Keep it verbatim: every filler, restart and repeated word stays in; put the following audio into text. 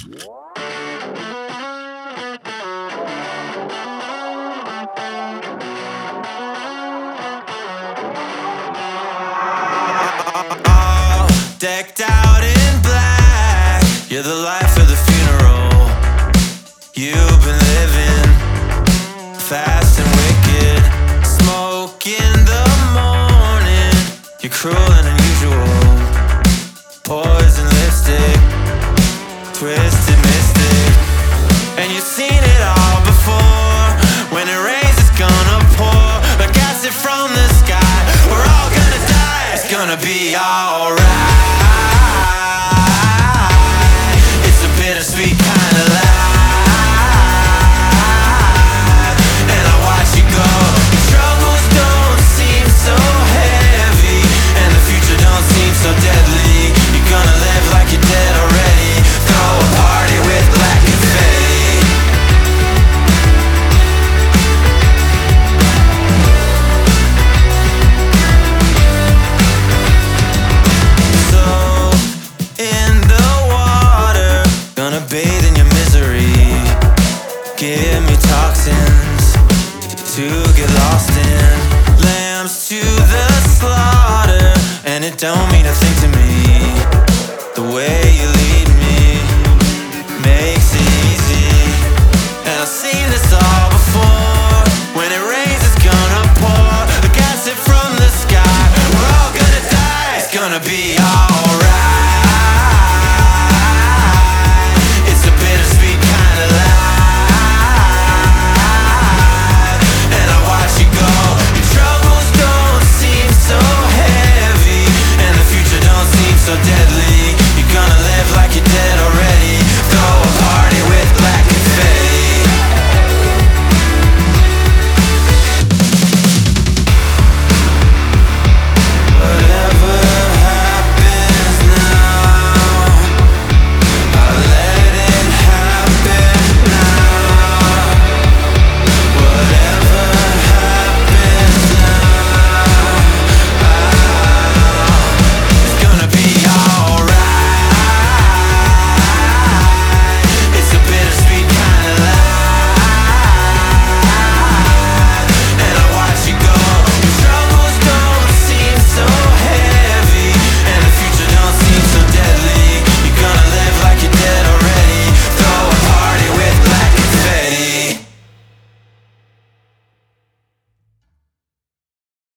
All decked out in black, you're the life of the funeral. You've been living fast and wicked. Smoke in the morning, you're cruel and unusual. Poison lipstick, twisted mystic. And you've seen it all before. When it rains it's gonna pour like acid from the sky. We're all gonna die, it's gonna be alright. It's a bittersweet kind of life, and I watch you go. Your troubles don't seem so heavy, and the future don't seem so deadly. You're gonna live like you're dead already. Throw a party with black confetti. So in the water, gonna bathe in your misery. Give me toxins to get lost in. Lambs to the slaughter, and it don't mean a thing